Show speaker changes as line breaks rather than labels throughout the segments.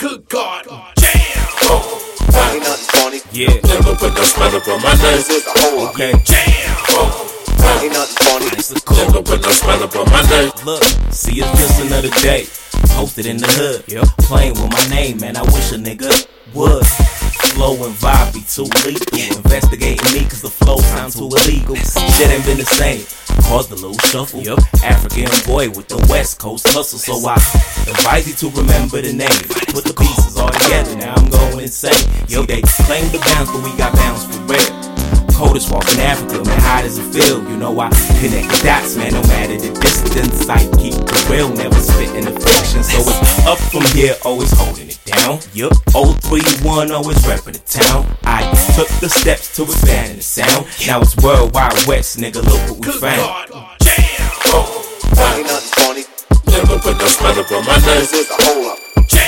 Good God, jam.
Ain't nothing funny.
Yeah.
Never put no smell up on my name.
This is a whole lot.
Okay.
Jam.
Ain't nothing funny.
Never put no smell up on my name.
Look, see it's just another day. Posted in the hood, playing with my name, man. I wish a nigga would. Flow and vibe be too lethal. Investigating me cause the flow sound too illegal. Shit ain't been the same. Caused a little shuffle. African boy with the West Coast hustle. So I advise you to remember the name. Put the pieces all together, now I'm going insane. Yo, they claim the bounce, but we got bounce for real. Coldest walk in Africa, man, how does it feel? You know I connect the dots, man, no matter the distance. I keep the real, never spitting the fiction. So it's up from here, always holding it down. 031, always repping the town. I took the steps to expanding the sound. Now it's worldwide west, nigga, look what we found.
Jam.
Ain't nothing funny.
Never put no smell up on my name.
This is a whole lot.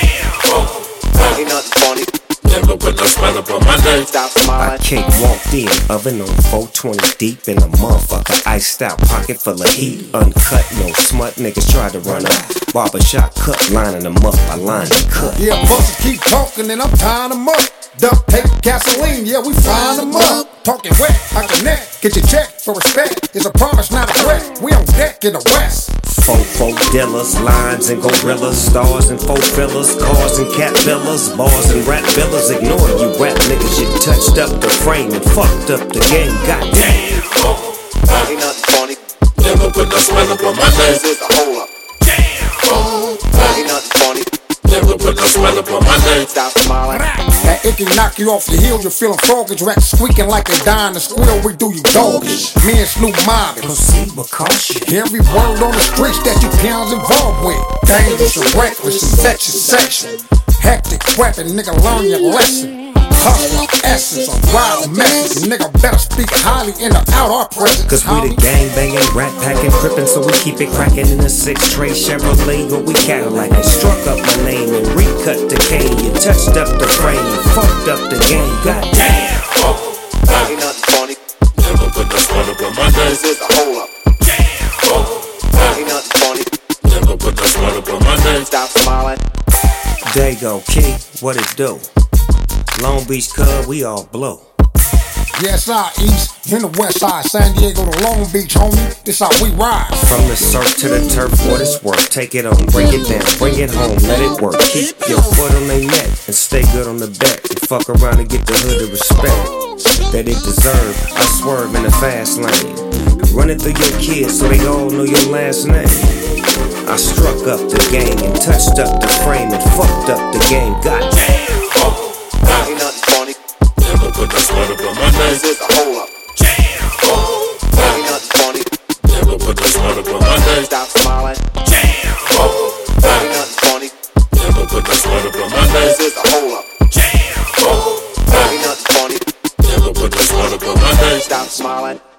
Jam.
Ain't nothing funny.
Never put no smell up on my name.
Stop
I
smiling.
cake walked in, oven on 420 deep in a motherfucker, iced out pocket full of heat. Uncut, no smut, niggas try to run up. Barbershop cut, lining them up, I line and cut.
Yeah, busters keep talking and I'm tying them up. Duct tape, gasoline, yeah, we frying them up. Talking wet, I connect, get your check for respect. It's a promise, not a threat. We on deck in the West.
Fofo dealers, lines and gorillas, stars and faux fillers, cars and cat villas, bars and rap villas. Ignore you rap niggas, you touched up the frame and fucked up the game. Goddamn.
Ain't nothing funny.
Never put no smell up on my name.
This is a whole lot.
Jam.
Ain't nothing funny.
Never put no smell up on my name.
Stop smiling.
That it can knock you off your heels, you're feeling froggish. Rats squeaking like they dying to squeal, we do you doggish. Me and Snoop mobbing.
Proceed with caution.
Every word on the streets that you clowns involved with. Dangerous and reckless, infectious section. Hectic weapon, nigga, learn your lesson. Hustler, essence, a wild message. Nigga better speak highly in or out our presence.
Cause we the gang banging, rat packing, crippin', so we keep it cracking in a 6-tray Chevrolet, or we Cadillac. And struck up my name and recut the cane. You touched up the frame, you fucked up the game. Goddamn.
Ain't nothing funny.
Never put no smell up on my name.
This is a whole lot. Ain't nothing funny.
Never put no smell up on my name.
Stop smiling.
Dago, Key, what it do? Long Beach Cub, we all blow.
Yes, I east, in the west side, San Diego to Long Beach, homie. This how we ride.
From the surf to the turf, what it's worth. Take it on, bring it down, bring it home, let it work. Keep your foot on their neck and stay good on the back. And fuck around and get the hood of respect that it deserve. I swerve in the fast lane, running through your kids so they all know your last name. I struck up the gang and touched up the frame and fucked up the game. Goddamn.
Ain't nothing funny.
Never put no smell up on my name.
This is a whole lot. Ain't nothing funny.
Never put no smell up on my name.
Stop smiling. Ain't nothing funny.
Never put no smell up on my name.
This is a whole lot. Ain't nothing funny.
Never put no smell up on my name.
Stop smiling.